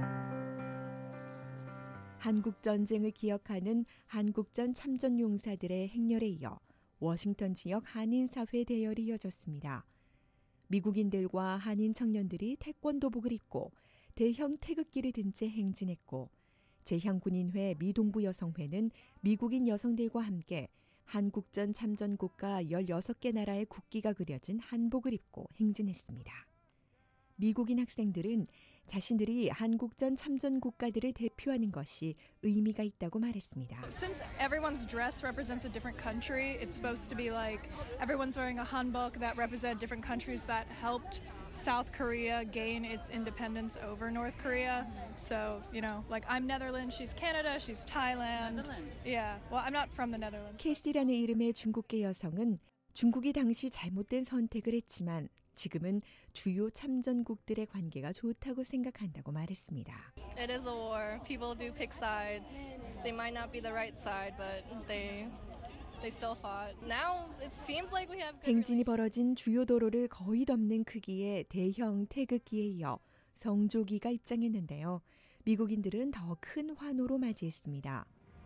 Speaker 5: 한국전쟁을 기억하는 한국전 참전용사들의 행렬에 이어 워싱턴 지역 한인사회 대열이 이어졌습니다. 미국인들과 한인 청년들이 태권도복을 입고 대형 태극기를 든 채 행진했고 제향군인회 미동부 여성회는 미국인 여성들과 함께 한국전 참전 국가 열여섯 개 나라의 국기가 그려진 한복을 입고 행진했습니다. 미국인 학생들은 자신들이 한국전 참전 국가들을 대표하는 것이 의미가 있다고 말했습니다.
Speaker 10: Since everyone's dress represents a different country, it's supposed to be like everyone's wearing a hanbok that represent different countries that helped South Korea gain its independence over North Korea. So, you know, like I'm Netherlands, she's Canada, she's Thailand. Yeah, well, I'm not from the Netherlands.
Speaker 5: 캐시라는 이름의 중국계 여성은 중국이 당시 잘못된 선택을 했지만 지금은 주요 참전국들의 관계가 좋다고 생각한다고 말했습니다.
Speaker 10: It is a war. People do pick sides. They might not be the right side, but they they still fought. Now it seems like we have good
Speaker 5: 행진이 벌어진 주요 도로를 거의 덮는 크기의 대형 태극기에 이어 성조기가 입장했는데요. 미국인들은 더 큰 환호로 맞이했습니다.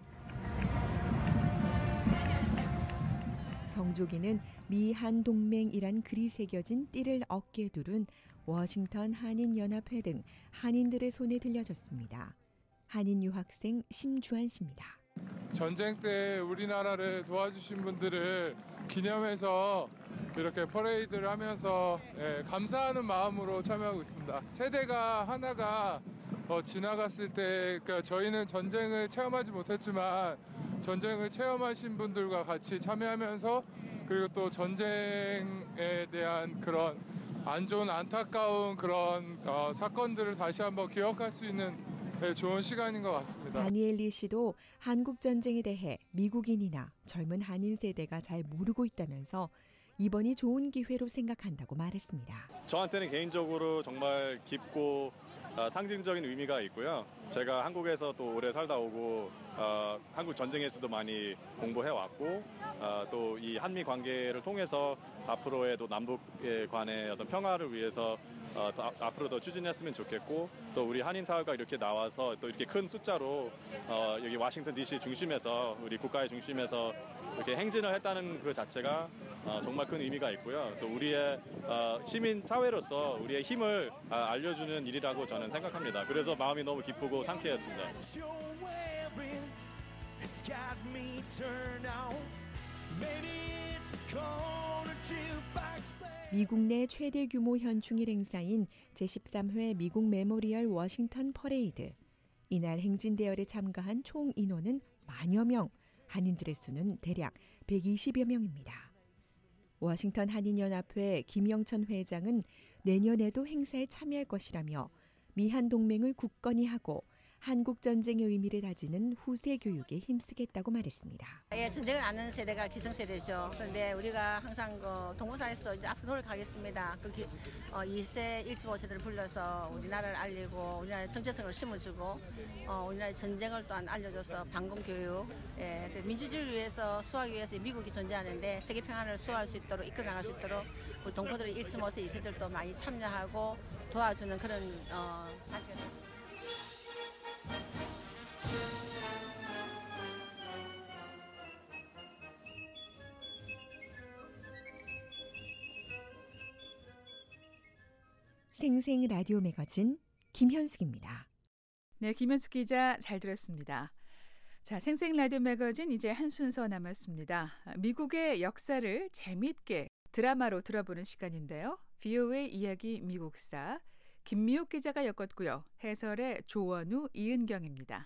Speaker 5: 성조기는 미한 동맹이란 글이 새겨진 띠를 어깨에 두른 워싱턴 한인연합회 등 한인들의 손에 들려졌습니다. 한인 유학생 심주한 씨입니다.
Speaker 11: 전쟁 때 우리나라를 도와주신 분들을 기념해서 이렇게 퍼레이드를 하면서 예, 감사하는 마음으로 참여하고 있습니다. 세대가 하나가 어, 지나갔을 때 그러니까 저희는 전쟁을 체험하지 못했지만 전쟁을 체험하신 분들과 같이 참여하면서 그리고 또 전쟁에 대한 그런 안 좋은 안타까운 그런 어, 사건들을 다시 한번 기억할 수 있는 네, 좋은 시간인 것 같습니다.
Speaker 5: 다니엘 리 씨도 한국 전쟁에 대해 미국인이나 젊은 한인 세대가 잘 모르고 있다면서 이번이 좋은 기회로 생각한다고 말했습니다.
Speaker 12: 저한테는 개인적으로 정말 깊고 어, 상징적인 의미가 있고요. 제가 한국에서 또 오래 살다 오고 어, 한국 전쟁에서도 많이 공부해 왔고 어, 또 이 한미 관계를 통해서 앞으로의 또 남북의 간의 어떤 평화를 위해서 어, 더, 앞으로 더 추진했으면 좋겠고 또 우리 한인 사회가 이렇게 나와서 또 이렇게 큰 숫자로 어, 여기 워싱턴 디씨 중심에서 우리 국가의 중심에서 이렇게 행진을 했다는 그 자체가 어, 정말 큰 의미가 있고요. 또 우리의 어, 시민 사회로서 우리의 힘을 어, 알려주는 일이라고 저는 생각합니다. 그래서 마음이 너무 기쁘고 상쾌했습니다.
Speaker 5: 미국 내 최대 규모 현충일 행사인 제십삼 회 미국 메모리얼 워싱턴 퍼레이드. 이날 행진 대열에 참가한 총 인원은 만여 명, 한인들의 수는 대략 백이십여 명입니다. 워싱턴 한인연합회 김영천 회장은 내년에도 행사에 참여할 것이라며 미한 동맹을 굳건히 하고 한국 전쟁의 의미를 다지는 후세 교육에 힘쓰겠다고 말했습니다.
Speaker 13: 예, 전쟁을 아는 세대가 기성세대죠. 그런데 우리가 항상 그 동부사에서도 이제 앞으로 노력하겠습니다. 그 기, 어, 이 세, 일 점 오 세대를 불러서 우리나라를 알리고 우리나라의 정체성을 심어주고 어, 우리나라의 전쟁을 또한 알려줘서 방공교육, 예, 민주주의를 위해서 수호하기 위해서 미국이 존재하는데 세계 평화를 수호할 수 있도록 이끌어 나갈 수 있도록 우리 동포들이 일 점 오 세, 이 세들도 많이 참여하고 도와주는 그런 어, 단체가 됐습니다.
Speaker 5: 생생 라디오 매거진 김현숙입니다.
Speaker 2: 네, 김현숙 기자 잘 들었습니다. 자, 생생 라디오 매거진 이제 한 순서 남았습니다. 미국의 역사를 재미있게 드라마로 들어보는 시간인데요. 브이오에이 이야기 미국사 김미옥 기자가 엮었고요. 해설의 조원우, 이은경입니다.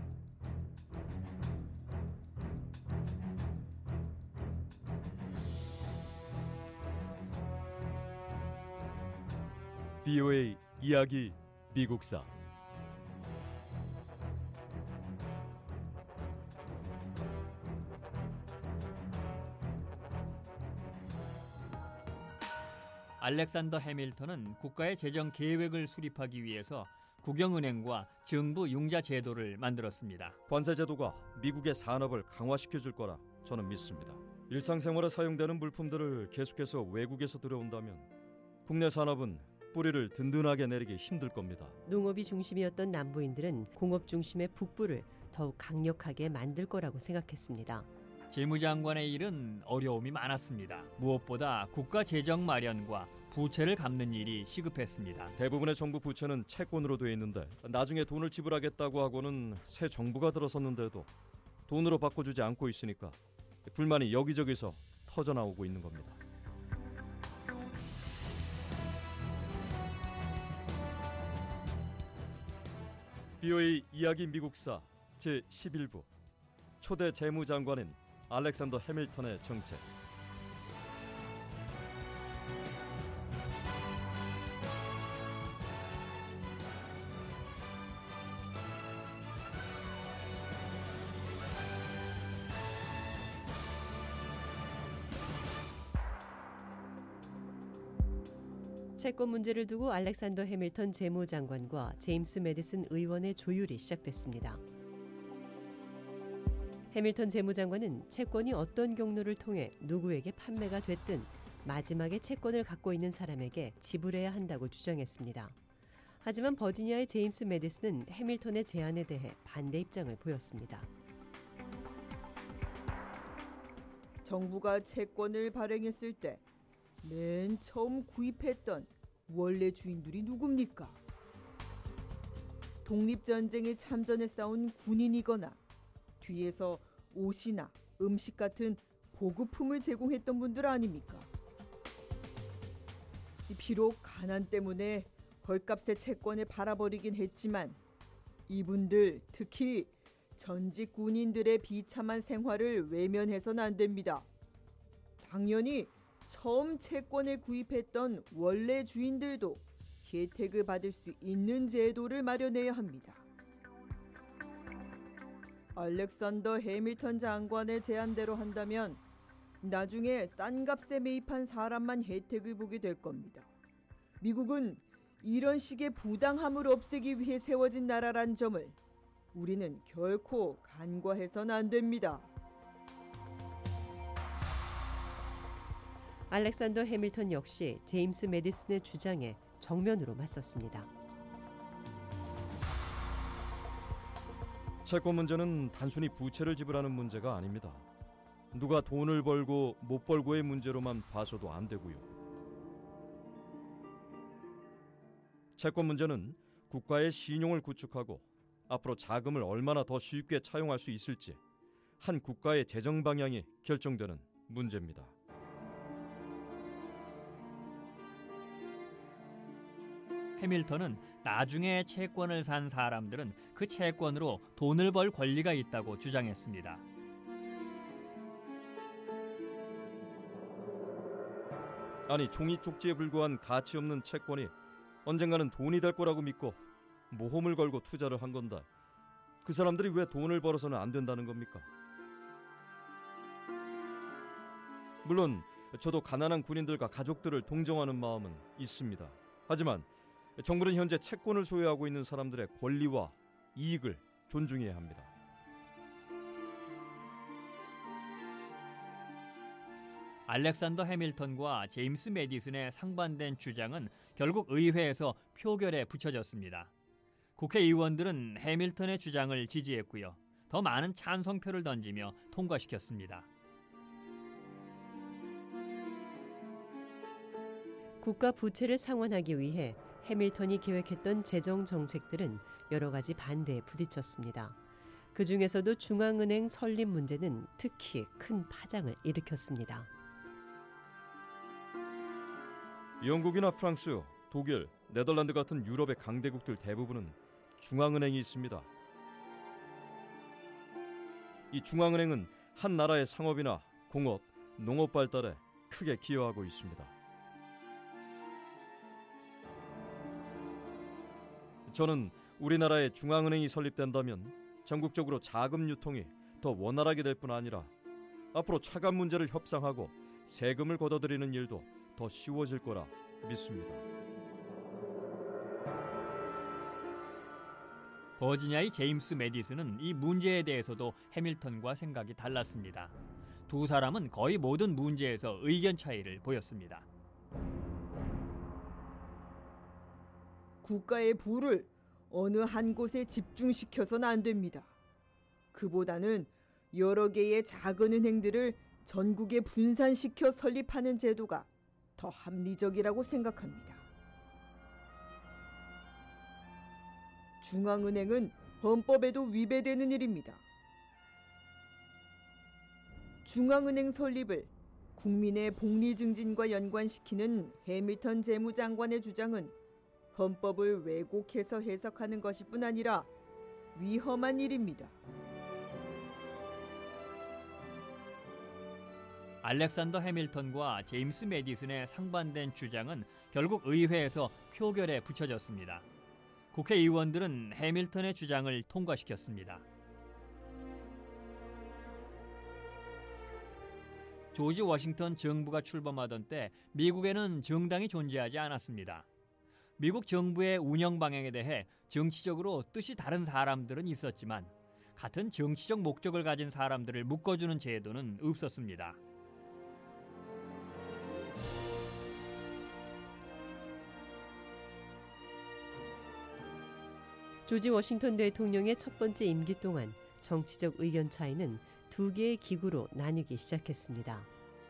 Speaker 1: 브이오에이 이야기 미국사
Speaker 14: 알렉산더 해밀턴은 국가의 재정 계획을 수립하기 위해서 국영은행과 정부 융자 제도를 만들었습니다.
Speaker 15: 관세 제도가 미국의 산업을 강화시켜줄 거라 저는 믿습니다. 일상생활에 사용되는 물품들을 계속해서 외국에서 들여온다면 국내 산업은 뿌리를 든든하게 내리기 힘들 겁니다.
Speaker 16: 농업이 중심이었던 남부인들은 공업 중심의 북부를 더욱 강력하게 만들 거라고 생각했습니다.
Speaker 14: 재무장관의 일은 어려움이 많았습니다. 무엇보다 국가 재정 마련과 부채를 갚는 일이 시급했습니다.
Speaker 15: 대부분의 정부 부채는 채권으로 돼 있는데 나중에 돈을 지불하겠다고 하고는 새 정부가 들어섰는데도 돈으로 바꿔주지 않고 있으니까 불만이 여기저기서 터져나오고 있는 겁니다. 비오에이 이야기 미국사 제십일 부 초대 재무장관인 알렉산더 해밀턴의 정책.
Speaker 16: 채권 문제를 두고 알렉산더 해밀턴 재무장관과 제임스 매디슨 의원의 조율이 시작됐습니다. 해밀턴 재무장관은 채권이 어떤 경로를 통해 누구에게 판매가 됐든 마지막에 채권을 갖고 있는 사람에게 지불해야 한다고 주장했습니다. 하지만 버지니아의 제임스 매디슨은 해밀턴의 제안에 대해 반대 입장을 보였습니다.
Speaker 17: 정부가 채권을 발행했을 때 맨 처음 구입했던 원래 주인들이 누굽니까? 독립전쟁에 참전해 싸운 군인이거나 뒤에서 옷이나 음식 같은 보급품을 제공했던 분들 아닙니까? 비록 가난 때문에 헐값의 채권을 팔아버리긴 했지만 이분들, 특히 전직 군인들의 비참한 생활을 외면해서는 안 됩니다. 당연히 처음 채권을 구입했던 원래 주인들도 혜택을 받을 수 있는 제도를 마련해야 합니다. 알렉산더 해밀턴 장관의 제안대로 한다면 나중에 싼 값에 매입한 사람만 혜택을 보게 될 겁니다. 미국은 이런 식의 부당함을 없애기 위해 세워진 나라란 점을 우리는 결코 간과해서는 안 됩니다.
Speaker 16: 알렉산더 해밀턴 역시 제임스 매디슨의 주장에 정면으로 맞섰습니다.
Speaker 15: 채권 문제는 단순히 부채를 지불하는 문제가 아닙니다. 누가 돈을 벌고 못 벌고의 문제로만 봐서도 안 되고요. 채권 문제는 국가의 신용을 구축하고 앞으로 자금을 얼마나 더 쉽게 차용할 수 있을지 한 국가의 재정 방향이 결정되는 문제입니다.
Speaker 14: 해밀턴은 나중에 채권을 산 사람들은 그 채권으로 돈을 벌 권리가 있다고 주장했습니다.
Speaker 15: 아니, 종이 쪽지에 불과한 가치 없는 채권이 언젠가는 돈이 될 거라고 믿고 모험을 걸고 투자를 한 건데 그 사람들이 왜 돈을 벌어서는 안 된다는 겁니까? 물론 저도 가난한 군인들과 가족들을 동정하는 마음은 있습니다. 하지만 정부는 현재 채권을 소유하고 있는 사람들의 권리와 이익을 존중해야 합니다.
Speaker 14: 알렉산더 해밀턴과 제임스 매디슨의 상반된 주장은 결국 의회에서 표결에 붙여졌습니다. 국회의원들은 해밀턴의 주장을 지지했고요. 더 많은 찬성표를 던지며 통과시켰습니다.
Speaker 16: 국가 부채를 상환하기 위해 해밀턴이 계획했던 재정 정책들은 여러 가지 반대에 부딪혔습니다. 그 중에서도 중앙은행 설립 문제는 특히 큰 파장을 일으켰습니다.
Speaker 15: 영국이나 프랑스, 독일, 네덜란드 같은 유럽의 강대국들 대부분은 중앙은행이 있습니다. 이 중앙은행은 한 나라의 상업이나 공업, 농업 발달에 크게 기여하고 있습니다. 저는 우리나라에 중앙은행이 설립된다면 전국적으로 자금 유통이 더 원활하게 될 뿐 아니라 앞으로 차관 문제를 협상하고 세금을 걷어들이는 일도 더 쉬워질 거라 믿습니다.
Speaker 14: 버지니아의 제임스 매디슨은 이 문제에 대해서도 해밀턴과 생각이 달랐습니다. 두 사람은 거의 모든 문제에서 의견 차이를 보였습니다.
Speaker 17: 국가의 부를 어느 한 곳에 집중시켜서는 안 됩니다. 그보다는 여러 개의 작은 은행들을 전국에 분산시켜 설립하는 제도가 더 합리적이라고 생각합니다. 중앙은행은 헌법에도 위배되는 일입니다. 중앙은행 설립을 국민의 복리 증진과 연관시키는 해밀턴 재무장관의 주장은 헌법을 왜곡해서 해석하는 것일 뿐 아니라 위험한 일입니다.
Speaker 14: 알렉산더 해밀턴과 제임스 매디슨의 상반된 주장은 결국 의회에서 표결에 붙여졌습니다. 국회의원들은 해밀턴의 주장을 통과시켰습니다. 조지 워싱턴 정부가 출범하던 때 미국에는 정당이 존재하지 않았습니다. 미국 정부의 운영 방향에 대해 정치적으로 뜻이 다른 사람들은 있었지만 같은 정치적 목적을 가진 사람들을 묶어주는 제도는 없었습니다.
Speaker 16: 조지 워싱턴 대통령의 첫 번째 임기 동안 정치적 의견 차이는 두 개의 기구로 나뉘기 시작했습니다.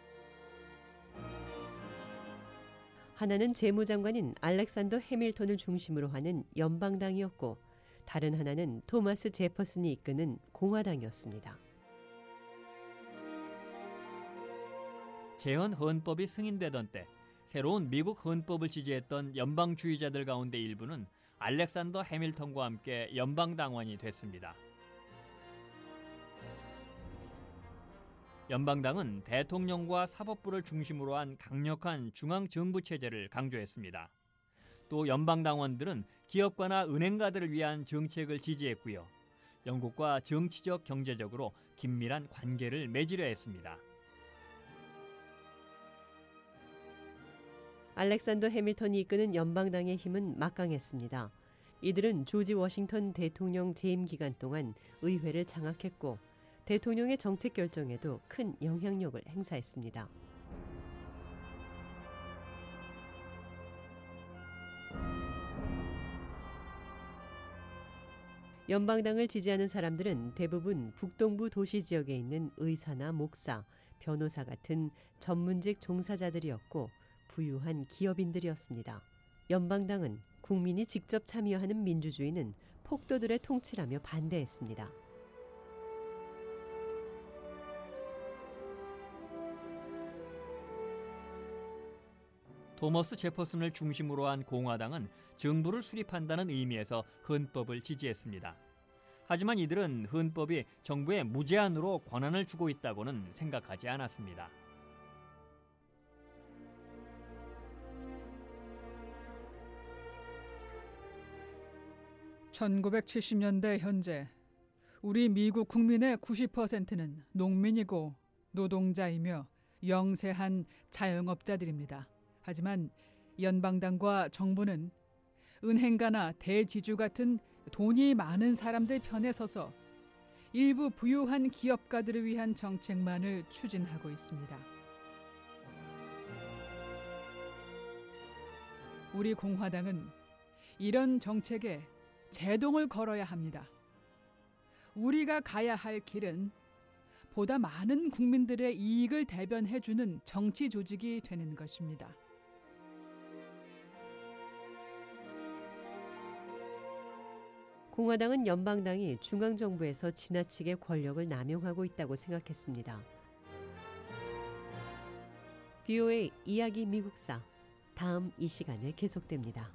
Speaker 16: 하나는 재무장관인 알렉산더 해밀턴을 중심으로 하는 연방당이었고 다른 하나는 토마스 제퍼슨이 이끄는 공화당이었습니다.
Speaker 14: 재헌 헌법이 승인되던 때 새로운 미국 헌법을 지지했던 연방주의자들 가운데 일부는 알렉산더 해밀턴과 함께 연방당원이 됐습니다. 연방당은 대통령과 사법부를 중심으로 한 강력한 중앙정부 체제를 강조했습니다. 또 연방당원들은 기업가나 은행가들을 위한 정책을 지지했고요. 영국과 정치적, 경제적으로 긴밀한 관계를 맺으려 했습니다.
Speaker 16: 알렉산더 해밀턴이 이끄는 연방당의 힘은 막강했습니다. 이들은 조지 워싱턴 대통령 재임 기간 동안 의회를 장악했고 대통령의 정책 결정에도 큰 영향력을 행사했습니다. 연방당을 지지하는 사람들은 대부분 북동부 도시 지역에 있는 의사나 목사, 변호사 같은 전문직 종사자들이었고 부유한 기업인들이었습니다. 연방당은 국민이 직접 참여하는 민주주의는 폭도들의 통치라며 반대했습니다.
Speaker 14: 토머스 제퍼슨을 중심으로 한 공화당은 정부를 수립한다는 의미에서 헌법을 지지했습니다. 하지만 이들은 헌법이 정부에 무제한으로 권한을 주고 있다고는 생각하지 않았습니다.
Speaker 2: 천구백칠십 년대 현재 우리 미국 국민의 구십 퍼센트는 농민이고 노동자이며 영세한 자영업자들입니다. 하지만 연방당과 정부는 은행가나 대지주 같은 돈이 많은 사람들 편에 서서 일부 부유한 기업가들을 위한 정책만을 추진하고 있습니다. 우리 공화당은 이런 정책에 제동을 걸어야 합니다. 우리가 가야 할 길은 보다 많은 국민들의 이익을 대변해주는 정치 조직이 되는 것입니다.
Speaker 16: 공화당은 연방당이 중앙정부에서 지나치게 권력을 남용하고 있다고 생각했습니다. 브이오에이 이야기 미국사, 다음 이 시간에 계속됩니다.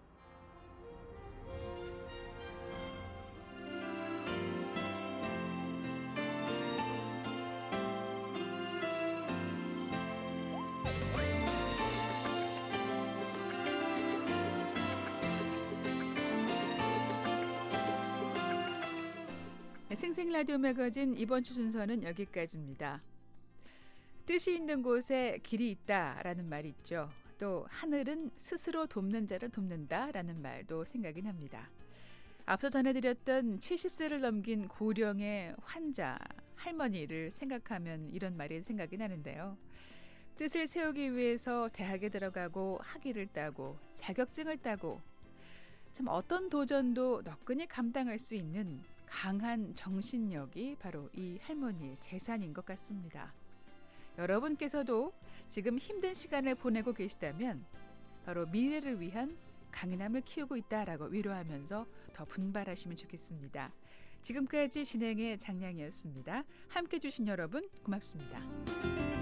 Speaker 2: 생생 라디오 매거진 이번 주 순서는 여기까지입니다. 뜻이 있는 곳에 길이 있다라는 말이 있죠. 또 하늘은 스스로 돕는 자를 돕는다라는 말도 생각이 납니다. 앞서 전해드렸던 칠십 세를 넘긴 고령의 환자, 할머니를 생각하면 이런 말이 생각이 나는데요. 뜻을 세우기 위해서 대학에 들어가고 학위를 따고 자격증을 따고 참 어떤 도전도 너끈히 감당할 수 있는 강한 정신력이 바로 이 할머니의 재산인 것 같습니다. 여러분께서도 지금 힘든 시간을 보내고 계시다면 바로 미래를 위한 강인함을 키우고 있다라고 위로하면서 더 분발하시면 좋겠습니다. 지금까지 진행의 장량이었습니다. 함께해 주신 여러분 고맙습니다.